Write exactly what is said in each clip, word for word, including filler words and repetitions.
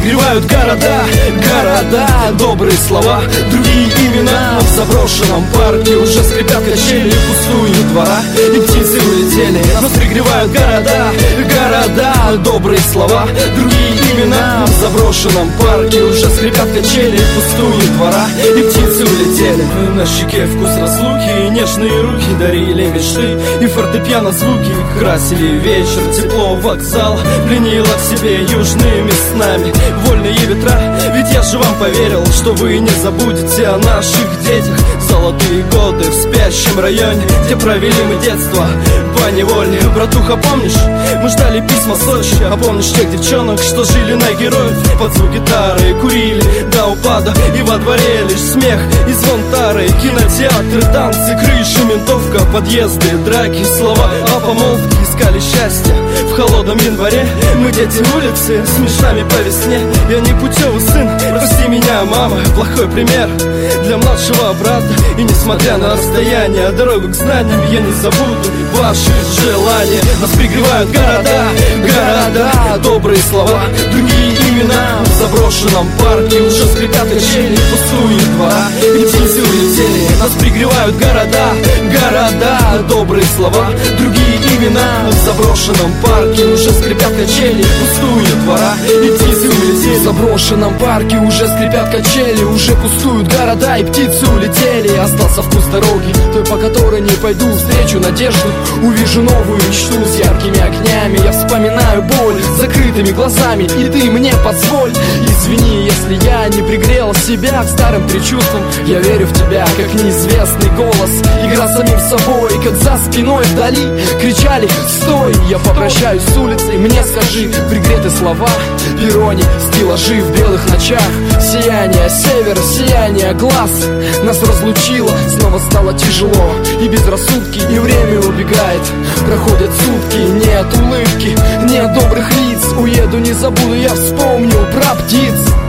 пригревают города, города, добрые слова, другие имена. В заброшенном парке уже скрипят качели, пустуют двора, и птицы улетели. Нас пригревают города, города, добрые слова, другие имена. В заброшенном парке уже скрипят качели, пустуют двора, и птицы улетели. На щеке вкус разлуки, и нежные руки дарили мечты, и фортепиано звуки красили вечер. Тепло вокзал пленило к себе южными снами, вольные ветра. Ведь я же вам поверил, что вы не забудете о наших детях. Золотые годы в спящем районе, где провели мы детство поневоле. Братуха, помнишь, мы ждали письма Сочи, а помнишь тех девчонок, что жили на героев под звук гитары, курили до упада, и во дворе лишь смех и звон тары. Кинотеатры, танцы, крыши, ментовка, подъезды, драки, слова о помолвке. Искали счастье в холодном январе. Мы дети улицы с мешами по весне. Я не путевый сын, прости меня, мама, плохой пример для младшего брата. И несмотря на расстояние, дорогу к знаниям я не забуду ваши желания. Нас пригревают города, города, добрые слова, другие имена. В заброшенном парке уже скрипят качели, пустуют двора, и птицы улетели. Нас пригревают города, города, добрые слова, другие имена. В заброшенном парке уже скрипят качели, пустуют двора, и птицы улетели. В заброшенном парке уже скрипят качели, уже пустуют города, и птицы улетели. Остался вкус дороги, той, по которой не пойду. Встречу надежду, увижу новую мечту. С яркими огнями я вспоминаю боль, закрытыми глазами, и ты мне позволь. Извини, если я не пригрел себя к старым предчувствиям. Я верю в тебя, как неизвестный голос, игра самим собой, как за спиной вдали кричали «Стой!». Я попрощаюсь с улицей, мне скажи пригреты слова, перрони, стеллажи в белых ночах. Сияние севера, сияние глаз нас разлучило, снова стало тяжело, и безрассудки, и время убегает. Проходят сутки, нет улыбки, нет добрых лиц. Уеду, не забуду, я вспомню про птиц.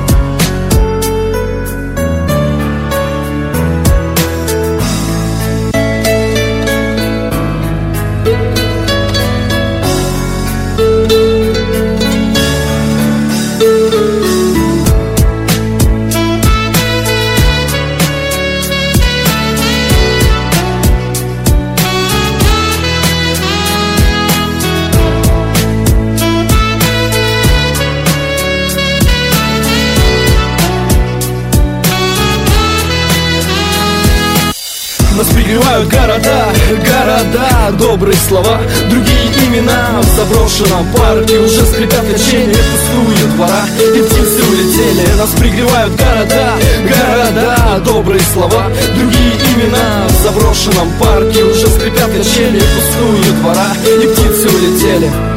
Нас пригревают города, города, добрые слова, другие имена. В заброшенном парке уже скрипят качели, пустуют двора, и птицы улетели. Нас пригревают города, города, добрые слова, другие имена. В заброшенном парке уже скрипят качели, пустуют двора, и птицы улетели.